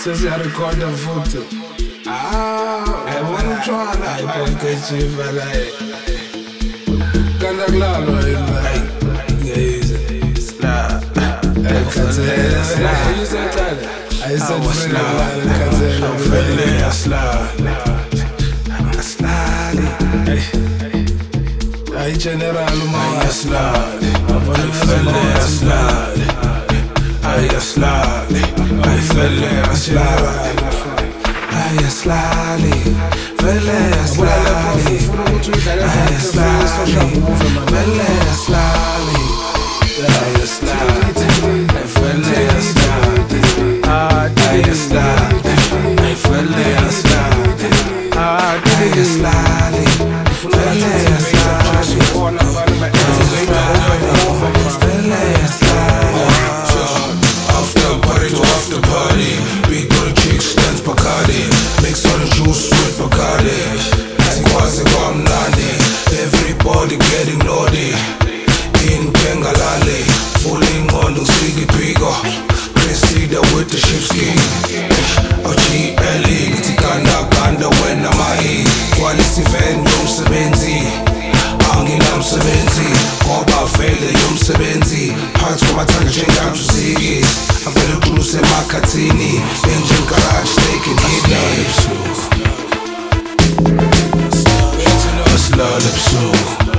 sesiyarekhoda futhi ayibona utshwala ayibonkejiva laye kanti akulalwa yini ngeize Ay general uma aslali ay aslali ay felle aslali ay aslali felle aslali ay aslali felle aslali ay aslali felle aslali ay aslali felle aslali ay aslali After party, we go to chicks, dance Bacardi, mix all the juice with Bacardi. Quasi Nandi, everybody getting naughty. In Bengalali, falling on the Sigi Pigo. Cressida with the shipski. OGLE, Tikanda Kanda when I'm a Quality fan, Yom Sebenzi. Angina Sebenzi, Koba Fele Yom Sebenzi. Hearts from my tongue, change out to see it. I feel a cruise in my Katini. Engine garage, taking it now. Aslalipsu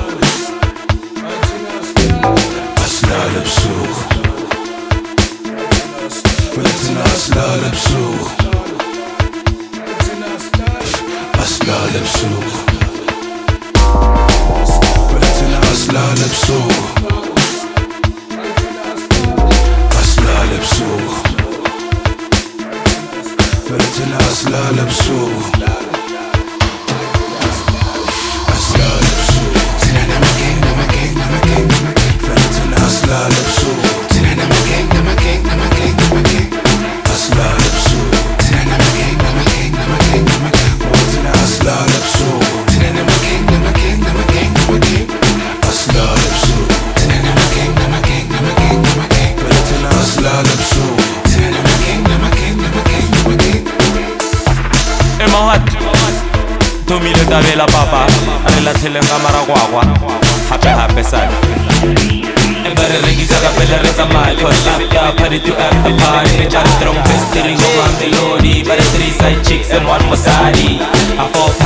Aslalipsu Aslalipsu Aslalipsu Aslalipsu Aslalipsu Tomile tabela papa re la tshele ka maragwagwa hape sana ebare re gisa ka pele re tsamaya cause after party to after party re tla strong festival go round the lodi but 3 side chicks and one masadi I fall